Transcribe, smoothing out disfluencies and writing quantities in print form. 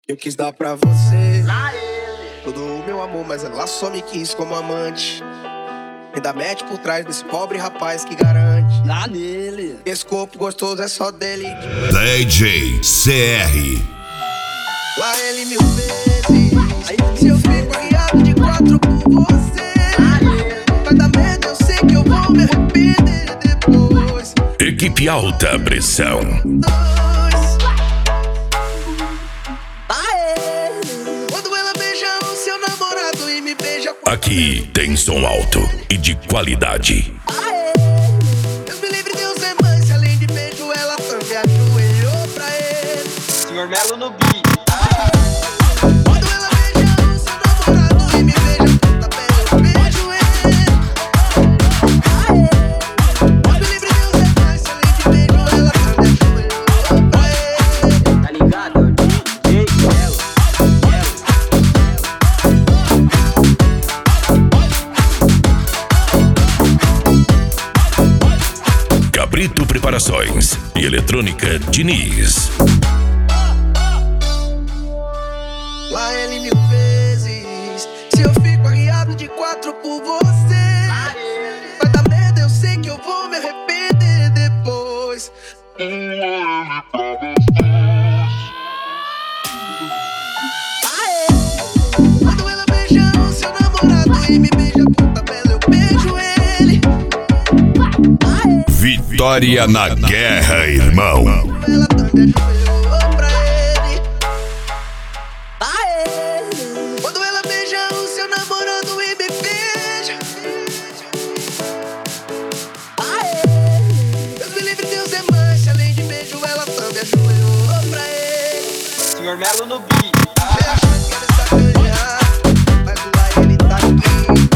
Eu quis dar pra você todo o meu amor, mas ela só me quis como amante. Ainda mete por trás desse pobre rapaz que garante. Lá nele. Esse corpo gostoso é só dele. DJ CR. Lá ele 1000 vezes. Se eu fico arriado de 4 por você, vai dar medo, eu sei que eu vou me arrepender depois. Equipe Alta Pressão. Quando ela beija o seu namorado e me beija com... Aqui tem som alto e de qualidade. Deus me livre, Deus é mãe. Se além de beijo ela também ajoelhou pra ele. Senhor Melo no beat. Quando ela beija o seu namorado e me beija com tabela, eu beijo ele. Deus me livre, Deus é mãe. Se além de beijo ela também ajoelhou pra ele. Tá ligado? DJ Melo. Cabrito Preparações e Eletrônica Diniz. Lá ele 1000 vezes. Se eu fico arriado de 4 por você, vai dar medo, eu sei que eu vou me arrepender depois. Quando ela beija o seu namorado e me beija com tabela, eu beijo ele. Vitória na guerra, irmão. Ela também ajoelhou pra ele. Quando ela beija o seu namorado e me beija, Deus me livre, Deus é mãe. Se além de beijo ela também ajoelhou pra ele. Senhor Melo no beat. Você achou que ele sacanear, mas o lá ele tá aqui.